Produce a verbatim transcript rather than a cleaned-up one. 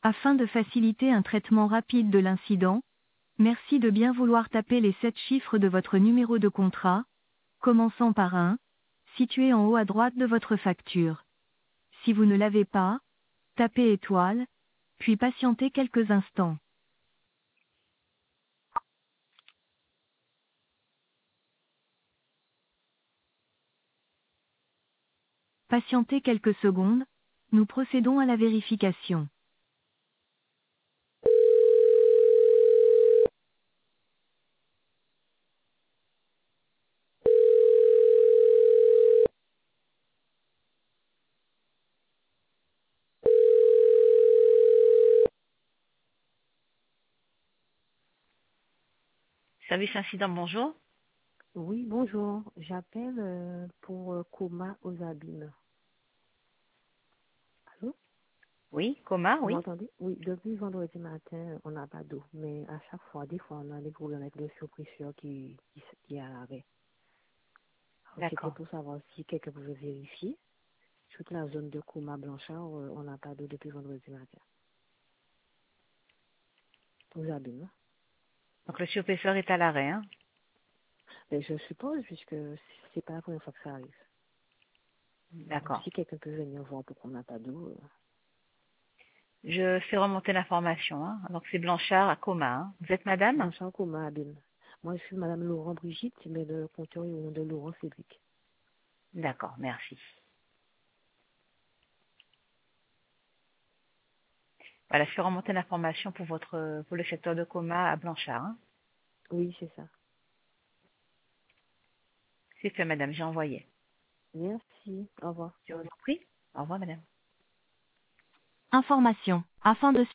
Afin de faciliter un traitement rapide de l'incident, merci de bien vouloir taper les sept chiffres de votre numéro de contrat, commençant par un, situé en haut à droite de votre facture. Si vous ne l'avez pas, tapez étoile, puis patientez quelques instants. Patientez quelques secondes, nous procédons à la vérification. Service incident, bonjour. Oui, bonjour. J'appelle euh, pour euh, coma aux abîmes. Allô? Oui, coma, Vous oui. m'entendez? Oui, depuis vendredi matin, on n'a pas d'eau. Mais à chaque fois, des fois, on a des problèmes avec le surpresseur qui, qui, s- qui est à l'arrêt. Alors, c'était D'accord. pour savoir si quelqu'un pouvait vérifier. Toute la zone de coma Blanchard, euh, on n'a pas d'eau depuis vendredi matin. Aux abîmes. Donc le surpresseur est à l'arrêt, hein. Mais je suppose, puisque c'est pas la première fois que ça arrive. Donc, D'accord. si quelqu'un peut venir voir pourquoi on n'a pas d'eau, euh, Je fais remonter l'information, hein. Donc c'est Blanchard à coma, hein. Vous êtes madame? Blanchard, coma, abîme. Moi, je suis Madame Laurent Brigitte, mais le compteur est au nom de Laurent Cédric. D'accord, merci. Voilà, je fais remonter l'information pour votre pour le secteur de coma à Blanchard, hein. Oui, c'est ça. C'est fait, madame, j'ai envoyé. Merci. Au revoir. Je vous en prie. Au revoir, madame. Information. Afin de